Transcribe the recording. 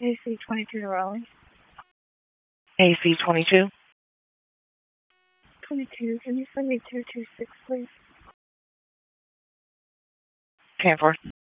AC-22 to Raleigh. AC-22. 22, can you send me 226, please? 10-4.